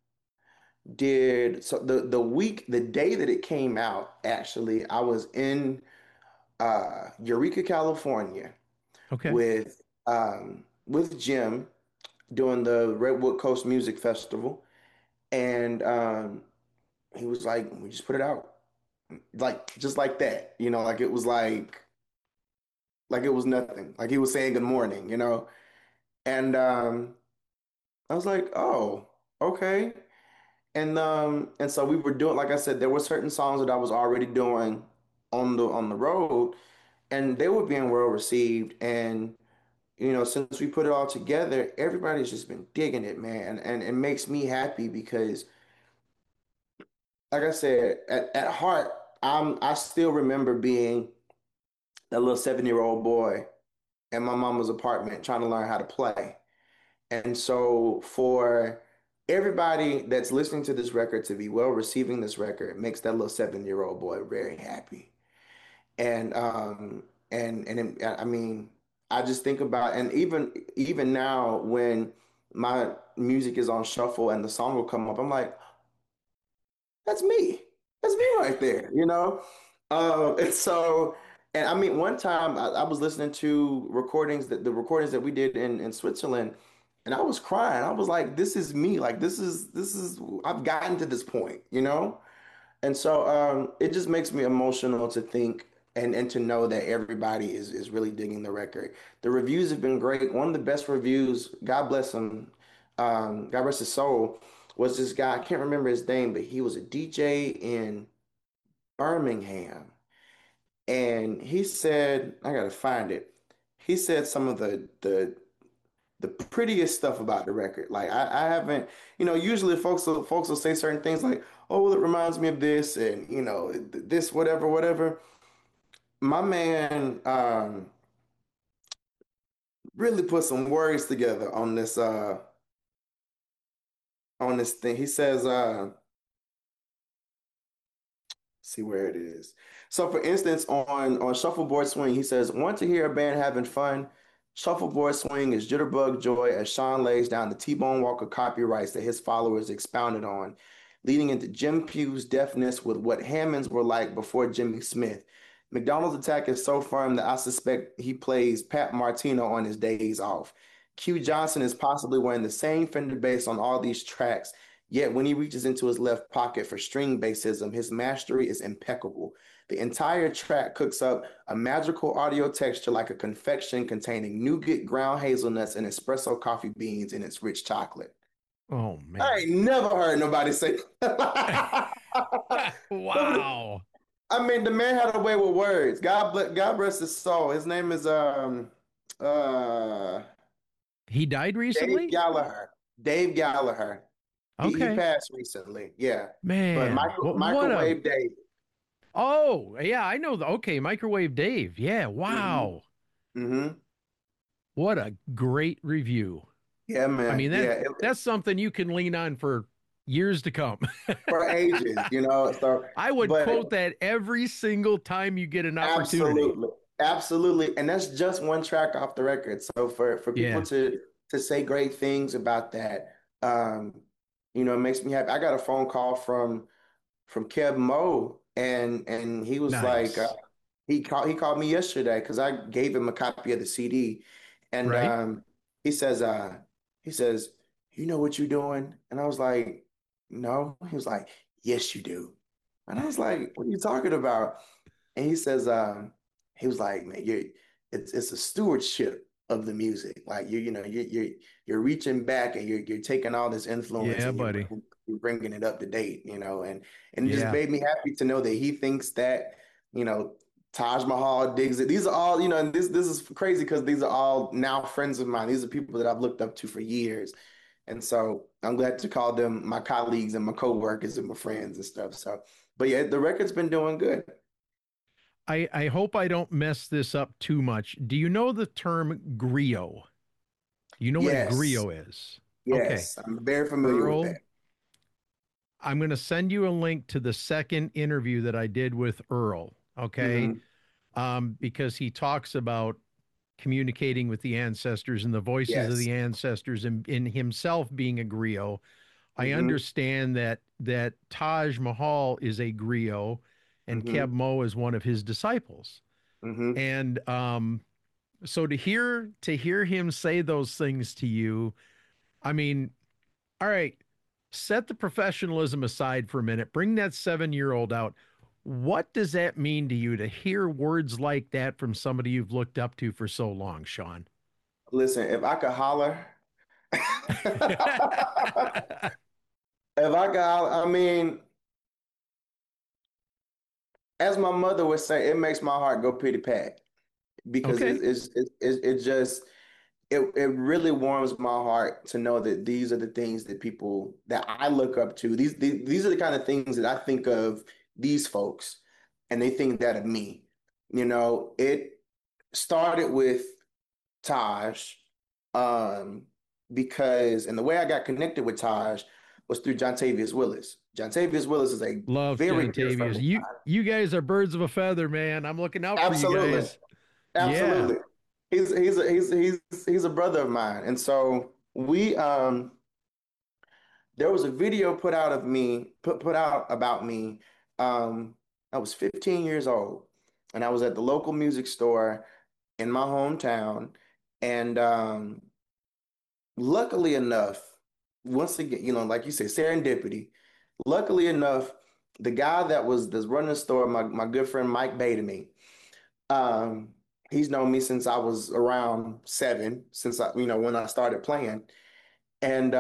S4: did the day that it came out, actually, I was in Eureka, California
S3: Okay.
S4: with Jim doing the Redwood Coast Music Festival. And he was like, we just put it out. Like just like that, like it was like it was nothing. Like he was saying good morning, And I was like, oh, okay. And so we were doing, like I said, there were certain songs that I was already doing on the road, and they were being well received. And since we put it all together, everybody's just been digging it, man. And it makes me happy because, like I said, at heart, I still remember being that little 7-year-old boy in my mama's apartment trying to learn how to play. And so for everybody that's listening to this record to be well receiving this record makes that little 7-year-old boy very happy. And I mean, I just think about, and even now when my music is on shuffle and the song will come up, I'm like, that's me. That's me right there, And so, and I mean, one time I was listening to the recordings that we did in Switzerland, and I was crying. I was like, this is me. Like, this is, I've gotten to this point. And so, it just makes me emotional to think and to know that everybody is really digging the record. The reviews have been great. One of the best reviews, God bless him, God rest his soul, was this guy. I can't remember his name, but he was a DJ in Birmingham. And he said, I gotta find it. He said some of the prettiest stuff about the record. Like I haven't, usually folks will say certain things like, "Oh, well, it reminds me of this," and this whatever whatever. My man really put some words together on this thing. He says, see where it is. So for instance, on Shuffleboard Swing, he says, "Want to hear a band having fun? Shuffleboard Swing is jitterbug joy as Sean lays down the T-Bone Walker copyrights that his followers expounded on, leading into Jim Pugh's deafness with what Hammonds were like before Jimmy Smith. McDonald's attack is so firm that I suspect he plays Pat Martino on his days off. Q Johnson is possibly wearing the same Fender bass on all these tracks. Yet when he reaches into his left pocket for string bassism, his mastery is impeccable. The entire track cooks up a magical audio texture like a confection containing nougat, ground hazelnuts, and espresso coffee beans in its rich chocolate."
S3: Oh
S4: I
S3: man.
S4: ain't never heard nobody say that.
S3: Wow.
S4: I mean, the man had a way with words. God bless his soul. His name is uh
S3: He died
S4: Dave
S3: recently?
S4: Gallagher. Dave Gallagher. He
S3: Okay.
S4: passed recently. Yeah. But
S3: Man, what a
S4: Microwave Dave.
S3: oh, yeah, I know the okay, Microwave Dave. Yeah,
S4: Hmm.
S3: wow.
S4: Hmm.
S3: What a great review.
S4: Yeah,
S3: I
S4: man.
S3: mean,
S4: Yeah,
S3: that's something you can lean on for years to come.
S4: for ages. So,
S3: I would
S4: but
S3: quote that every single time you get an opportunity.
S4: absolutely, absolutely, and that's just one track off the record. So for people
S3: Yeah,
S4: to say great things about that, it makes me happy. I got a phone call from Kev Mo, and he was like,
S3: nice.
S4: he called me yesterday because I gave him a copy of the CD, and
S3: Right?
S4: he says he says, "You know what you're doing?" And I was like, "No." He was like, "Yes, you do." And I was like, "What are you talking about?" And he says, he was like, "Man, it's a stewardship of the music. Like you're reaching back and you're taking all this influence
S3: Yeah,
S4: and you're
S3: buddy.
S4: bringing it up to date. And it just
S3: Yeah.
S4: made me happy to know that he thinks that, you know, Taj Mahal digs it. These are all, and this is crazy because these are all now friends of mine. These are people that I've looked up to for years. And so I'm glad to call them my colleagues and my coworkers and my friends and stuff. So, but yeah, the record's been doing good.
S3: I hope I don't mess this up too much. Do you know the term griot? Do you know what a
S4: Yes.
S3: griot is? Okay.
S4: Yes, I'm very familiar with
S3: Earl,
S4: that.
S3: I'm going to send you a link to the second interview that I did with Earl. Okay.
S4: Hmm.
S3: Because he talks about communicating with the ancestors and the voices of
S4: Yes.
S3: the ancestors and in himself being a griot. I
S4: Hmm.
S3: understand that Taj Mahal is a griot and Keb
S4: Hmm.
S3: Mo is one of his disciples.
S4: Hmm.
S3: And so to hear him say those things to you, I mean, all right, Set the professionalism aside for a minute. Bring that 7-year-old out. What does that mean to you to hear words like that from somebody you've looked up to for so long, Sean?
S4: Listen, if I could holler, if I could holler, I mean, as my mother would say, it makes my heart go pitty pat because
S3: Okay.
S4: it just it really warms my heart to know that these are the things that people that I look up to. These are the kind of things that I think of these folks, and they think that of me. It started with Taj, um, because and the way I got connected with Taj was through Jontavius Willis. Jontavius Willis is a
S3: Love
S4: very
S3: John
S4: dear friend
S3: Tavius.
S4: of
S3: You guys are birds of a feather, man. I'm looking out for you
S4: Absolutely.
S3: guys. Yeah.
S4: Absolutely. He's a brother of mine. And so there was a video put out of me, put out about me. I was 15 years old and I was at the local music store in my hometown. And luckily enough, once again, like you say, serendipity. Luckily enough, the guy that's running the store, my good friend Mike Badamy, um, he's known me since I was around 7, since when I started playing. And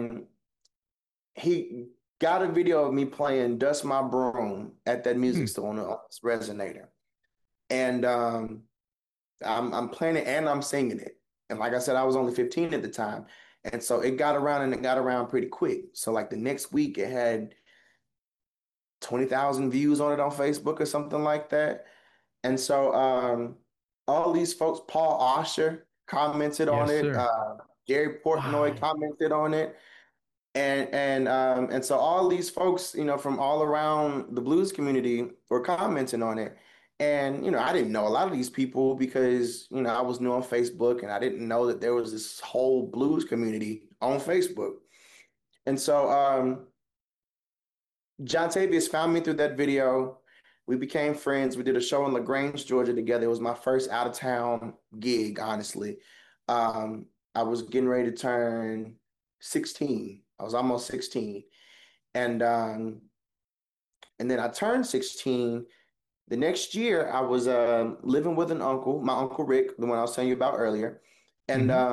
S4: he got a video of me playing Dust My Broom at that music
S3: Hmm.
S4: store on this resonator. And I'm playing it and I'm singing it. And like I said, I was only 15 at the time. And so it got around and it got around pretty quick. So like the next week it had 20,000 views on it on Facebook or something like that. And so all these folks, Paul Osher commented on
S3: Yes,
S4: it,
S3: sir.
S4: Gary Portnoy
S3: Wow.
S4: commented on it, and so all these folks, from all around the blues community were commenting on it. And I didn't know a lot of these people because I was new on Facebook and I didn't know that there was this whole blues community on Facebook. And so John Tavius found me through that video. We became friends. We did a show in LaGrange, Georgia together. It was my first out of town gig, honestly. I was getting ready to turn 16. I was almost 16. And and then I turned 16. The next year, I was living with an uncle, my Uncle Rick, the one I was telling you about earlier. And
S3: Hmm.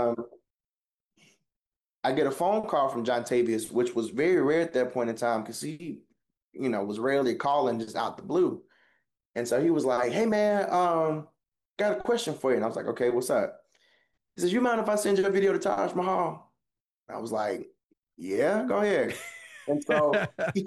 S4: I get a phone call from John Tavius, which was very rare at that point in time because he, was rarely calling just out the blue. And so he was like, "Hey man, got a question for you." And I was like, "Okay, what's up?" He says, "You mind if I send you a video to Taj Mahal?" I was like, "Yeah, go ahead." And so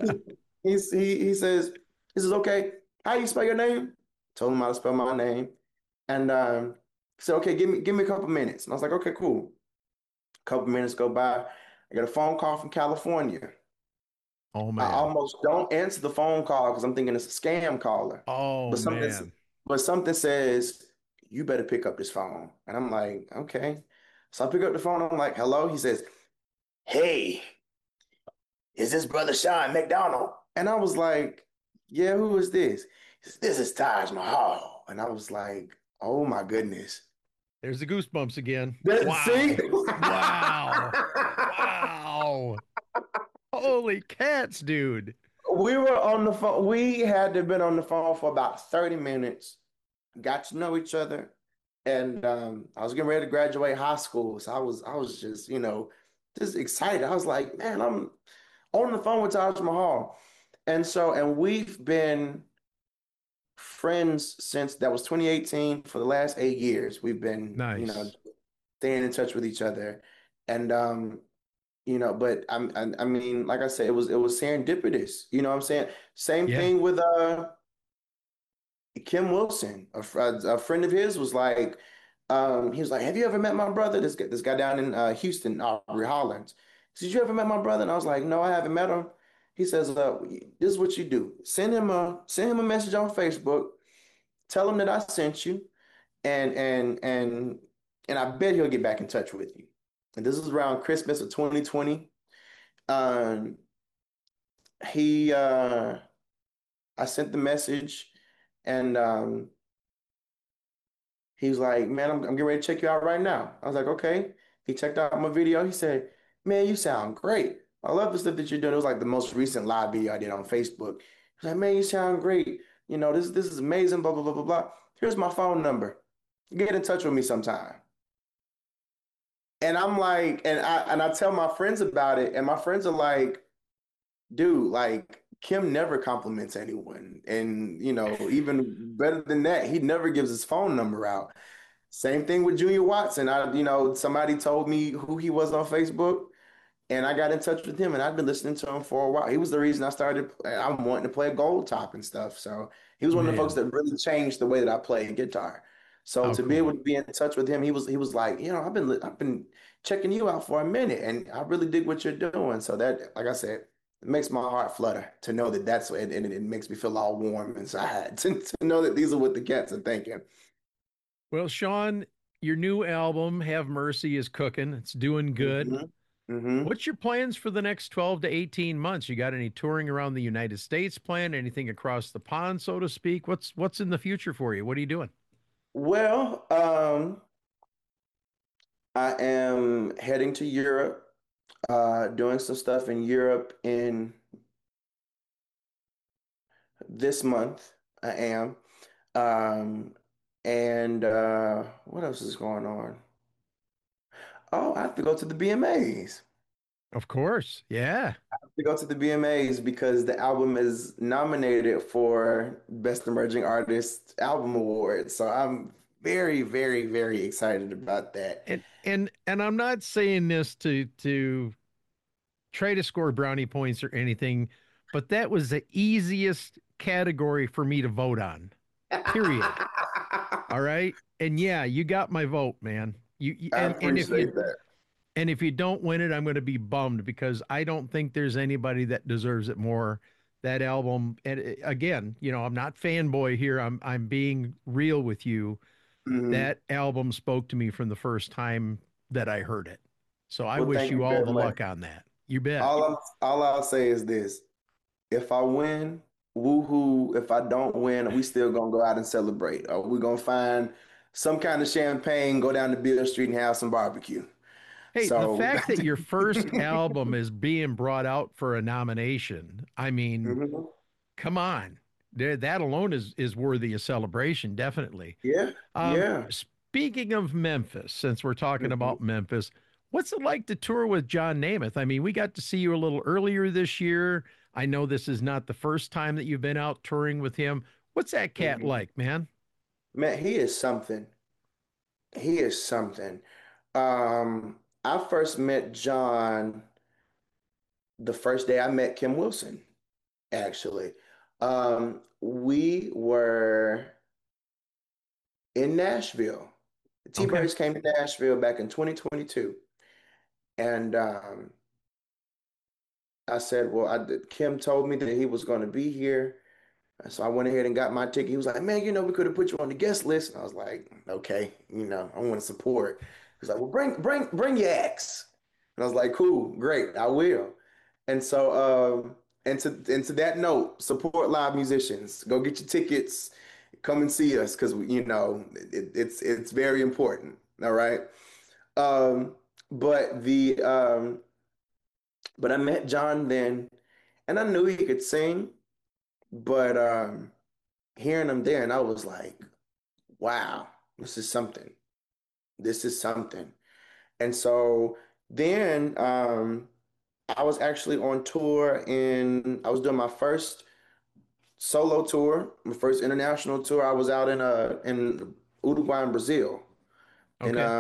S4: he says, "Okay, how do you spell your name?" Told him how to spell my name. And he said, "Okay, give me a couple minutes." And I was like, "Okay, cool." A couple minutes go by. I get a phone call from California.
S3: Oh,
S4: I
S3: man.
S4: almost don't answer the phone call because I'm thinking it's a scam caller.
S3: Oh,
S4: But something
S3: man.
S4: but something says, you better pick up this phone. And I'm like, okay. So I pick up the phone. I'm like, hello. He says, "Hey, is this brother Sean McDonald?" And I was like, yeah, who is this? He says, "This is Taj Mahal." And I was like, oh my goodness.
S3: There's the goosebumps again.
S4: See?
S3: Wow. Wow. Wow. Holy cats, dude.
S4: We were on the phone. We had to have been on the phone for about 30 minutes, got to know each other. And I was getting ready to graduate high school. So I was just, just excited. I was like, man, I'm on the phone with Taj Mahal. And we've been friends since that was 2018 for the last 8 years. We've been,
S3: Nice.
S4: staying in touch with each other. And but I mean, like I said, it was serendipitous. You know what I'm saying? Same
S3: Yeah.
S4: thing with Kim Wilson. A friend of his was like, he was like, "Have you ever met my brother? This guy down in Houston, Aubrey Hollins." He said, "You ever met my brother?" And I was like, "No, I haven't met him." He says, "This is what you do: send him a message on Facebook, tell him that I sent you, and I bet he'll get back in touch with you." And this is around Christmas of 2020. Um, he I sent the message, and he was like, "Man, I'm getting ready to check you out right now." I was like, "Okay." He checked out my video. He said, "Man, you sound great." I love the stuff that you're doing. It was like the most recent live video I did on Facebook. He's like, man, you sound great. You know, this is amazing, blah, blah, blah, blah, blah. Here's my phone number. Get in touch with me sometime. And I'm like, and I tell my friends about it, and my friends are like, dude, like Kim never compliments anyone. And, you know, even better than that, he never gives his phone number out. Same thing with Junior Watson. Somebody told me who he was on Facebook, and I got in touch with him, and I've been listening to him for a while. He was the reason I'm wanting to play gold top and stuff. So he was one of the folks
S3: Man,
S4: that really changed the way that I play guitar. So
S3: how
S4: to be able
S3: cool.
S4: to be in touch with him, he was like, you know, I've been checking you out for a minute, and I really dig what you're doing. So that, like I said, it makes my heart flutter to know that that's what, and it makes me feel all warm inside to know that these are what the cats are thinking.
S3: Well, Sean, your new album, Have Mercy, is cooking. It's doing good.
S4: Hmm. Hmm.
S3: What's your plans for the next 12 to 18 months? You got any touring around the United States planned? Anything across the pond, so to speak? What's in the future for you? What are you doing?
S4: Well, I am heading to Europe, doing some stuff in Europe in this month. I am. Um, and what else is going on? Oh, I have to go to the BMAs.
S3: Of course. Yeah.
S4: To go to the BMAs because the album is nominated for Best Emerging Artist Album Award. So I'm very, very, very excited about that.
S3: And I'm not saying this to try to score brownie points or anything, but that was the easiest category for me to vote on. Period. All right. And yeah, you got my vote, man.
S4: I
S3: And if you
S4: appreciate that.
S3: and if you don't win it, I'm going to be bummed because I don't think there's anybody that deserves it more. That album, and again, you know, I'm not fanboy here. I'm being real with you.
S4: Mhm.
S3: That album spoke to me from the first time that I heard it. So I
S4: Well,
S3: wish
S4: thank
S3: you
S4: you
S3: all
S4: very
S3: the
S4: much.
S3: luck on that. You bet.
S4: All I'll say is this. If I win, woohoo. If I don't win, we still gonna go out and celebrate. Or we gonna find some kind of champagne, go down to Beale Street and have some barbecue.
S3: Hey, the
S4: So
S3: fact that your first album is being brought out for a nomination, I mean,
S4: mhm.
S3: come on. That alone is worthy of celebration, definitely.
S4: Yeah, yeah.
S3: Speaking of Memphis, since we're talking
S4: Mhm.
S3: about Memphis, what's it like to tour with John Namath? I mean, we got to see you a little earlier this year. I know this is not the first time that you've been out touring with him. What's that cat
S4: Mhm.
S3: like, man?
S4: Man, he is something. He is something. I first met John the first day I met Kim Wilson, actually. We were in Nashville. The
S3: Okay.
S4: T-Birds came to Nashville back in 2022. And I said, well, Kim told me that he was going to be here. And so I went ahead and got my ticket. He was like, man, you know, we could have put you on the guest list. And I was like, okay, you know, I want to support. He's like, well, bring your ex. And I was like, cool, great, I will. And so, and to that note, support live musicians. Go get your tickets. Come and see us because you know it's very important. All right. Um, but the but I met John then, and I knew he could sing, but hearing him there, and I was like, wow, this is something. This is something. And so then I was actually on tour I was doing my first solo tour, my first international tour. I was out in Uruguay and Brazil, and
S3: Okay.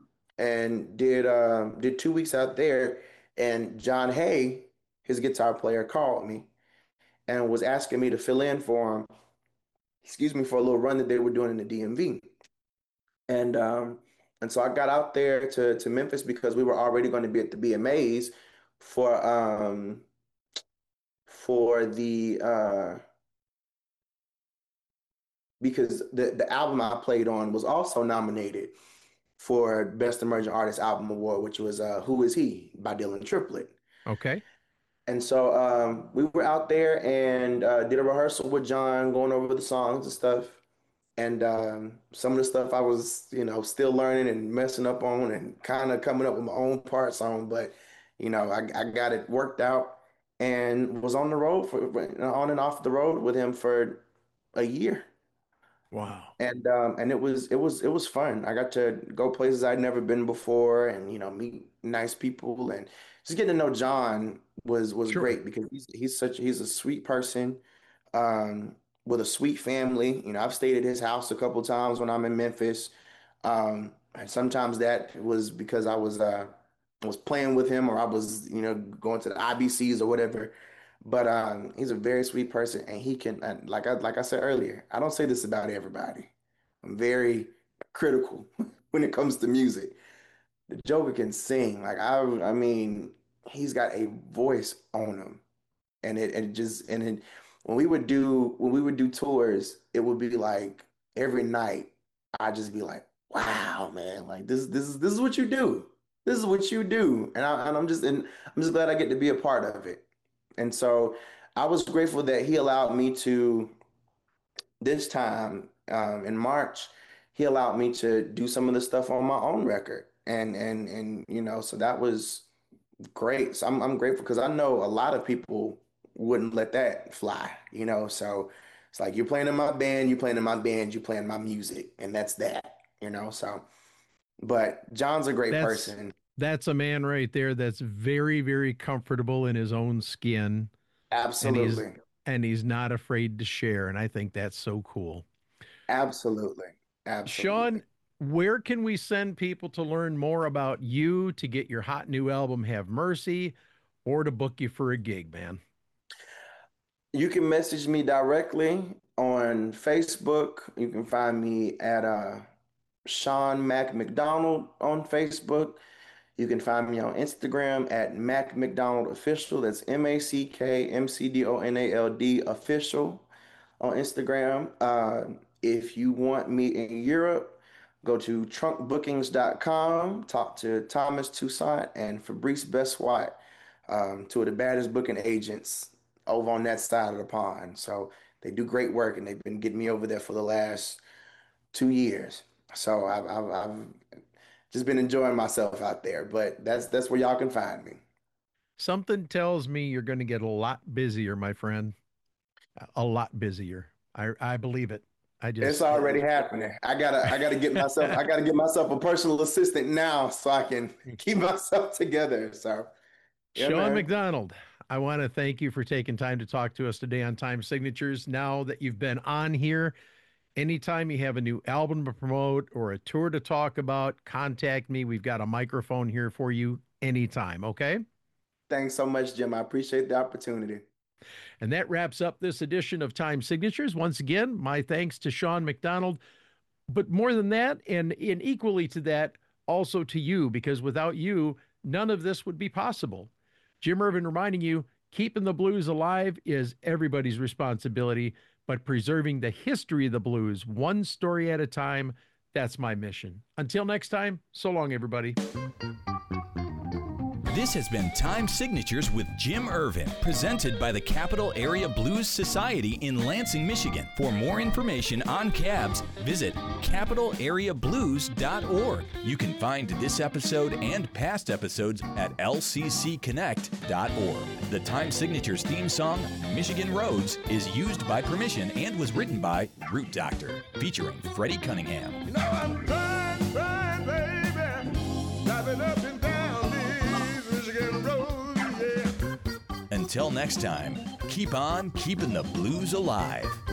S4: did 2 weeks out there. And John Hay, his guitar player, called me and was asking me to fill in for him, excuse me, for a little run that they were doing in the DMV. And and so I got out there to Memphis because we were already going to be at the BMAs for for the because the album I played on was also nominated for Best Emerging Artist Album Award, which was Who Is He by Dylan Triplett.
S3: Okay.
S4: And so we were out there and did a rehearsal with John, going over the songs and stuff. And some of the stuff I was, you know, still learning and messing up on and kind of coming up with my own parts on. But I got it worked out and was on the road on and off the road with him for a year.
S3: Wow.
S4: And it was fun. I got to go places I'd never been before, and meet nice people, and just getting to know John was
S3: Sure.
S4: great because he's a sweet person, with a sweet family. I've stayed at his house a couple times when I'm in Memphis, and sometimes that was because I was playing with him, or I was going to the IBCs or whatever. But he's a very sweet person, and he can, and like I said earlier, I don't say this about everybody. I'm very critical when it comes to music. The Joker can sing. I mean, he's got a voice on him, and when we would do tours, it would be like every night I'd just be like, wow, man, like this is what you do. This is what you do. And I'm just glad I get to be a part of it. And so I was grateful that he allowed me to, this time, in March, he allowed me to do some of the stuff on my own record. And so that was great. So I'm grateful because I know a lot of people wouldn't let that fly. So it's like, you're playing in my band, you're playing in my band, you're playing my music, and that's that. So, but John's a great
S3: That's
S4: person.
S3: that's a man right there that's very, very comfortable in his own skin, and he's
S4: Absolutely.
S3: and he's not afraid to share. And I think that's so cool.
S4: Absolutely.
S3: Sean,
S4: Absolutely.
S3: where can we send people to learn more about you, to get your hot new album, Have Mercy, or to book you for a gig, man?
S4: You can message me directly on Facebook. You can find me at Sean Mac McDonald on Facebook. You can find me on Instagram at Mac McDonald Official. That's MackMcDonald Official on Instagram. If you want me in Europe, go to trunkbookings.com, talk to Thomas Toussaint and Fabrice Beswat, two of the baddest booking agents over on that side of the pond. So they do great work, and they've been getting me over there for the last 2 years. So I've just been enjoying myself out there, but that's where y'all can find me.
S3: Something tells me you're going to get a lot busier, my friend. A lot busier. I believe it. I
S4: It's
S3: just
S4: already happening. I gotta get myself a personal assistant now so I can keep myself together. So yeah,
S3: Sean
S4: man.
S3: McDonald, I want to thank you for taking time to talk to us today on Time Signatures. Now that you've been on here, anytime you have a new album to promote or a tour to talk about, contact me. We've got a microphone here for you anytime, okay?
S4: Thanks so much, Jim. I appreciate the opportunity.
S3: And that wraps up this edition of Time Signatures. Once again, my thanks to Sean McDonald, but more than that, and equally to that, also to you, because without you, none of this would be possible. Jim Irvin reminding you, keeping the blues alive is everybody's responsibility, but preserving the history of the blues, one story at a time, that's my mission. Until next time, so long, everybody.
S1: This has been Time Signatures with Jim Irvin, presented by the Capital Area Blues Society in Lansing, Michigan. For more information on cabs, visit capitalareablues.org. You can find this episode and past episodes at lccconnect.org. The Time Signatures theme song, Michigan Roads, is used by permission and was written by Root Doctor, featuring Freddie Cunningham.
S2: I'm trying, baby, driving up and down these Michigan roads, yeah.
S1: Until next time, keep on keeping the blues alive.